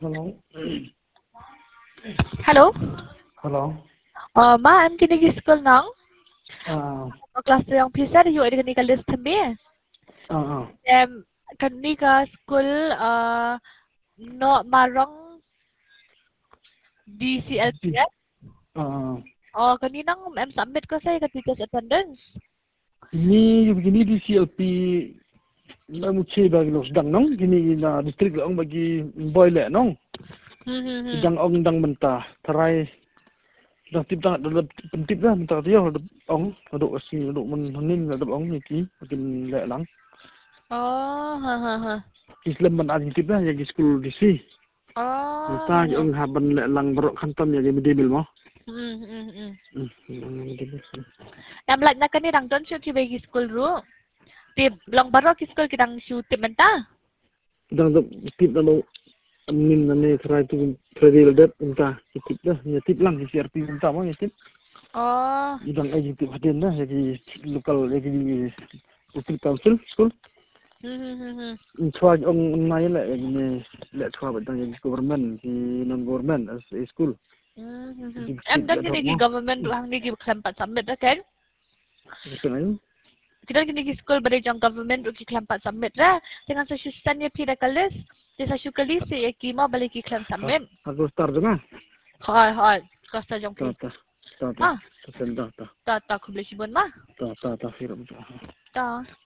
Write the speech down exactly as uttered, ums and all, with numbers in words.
Hello. Hello. Hello. Uh, ma, em kini gi school nang. Ah. Kelas yang pisah di ada kini kalis tembe. Ah. Ah. Em kini ka school uh, no marong D C L P. Ah. Oh, kani nang em submit ko saya ke teachers attendance. Ini begini di C L P na muche bagi los dang nong gini na district lang bagi boy le nong. Hmm hmm hmm. Dang ong dang mentah terai dah tip tang ada pentip dah mentah dia ada ong ada asi ada menin ada ong ni ki makin le lang. Oh, ha ha ha. Islam man adin tip dah ya di school di si. Oh. Mentah ong haban le lang berok kantam ya di medemil mo. Hmm hmm hmm. Hmm. Em like na kani rang don shoot bagi school ru. Tip long baro ki school kidang shoot tip menta. Dang tip na amin nane try tu predil dat entah tip dah ya tip lang si R P entah mau ya tip Oh. idang ai tip haden dah jadi lokal jadi district council school Hmm hmm hmm hmm. try on nai le ni le try badang jadi government di non government as a school. Hmm hmm hmm. Em dan kini gi government hang ni gi kelampat submit dah kan? Betul. Kita kini gi school beri jang government uki kelampat submit dah. Dengan sa sustan ya pira kalis. Di sa syukali si eki mau balik ki kelam submit. Aku start dengar. Hai hai. Kasta jang pi. Ta ta ta Ma. ta ta ta Ta ta ku boleh sibun ma. ta ta ta firman. Ta.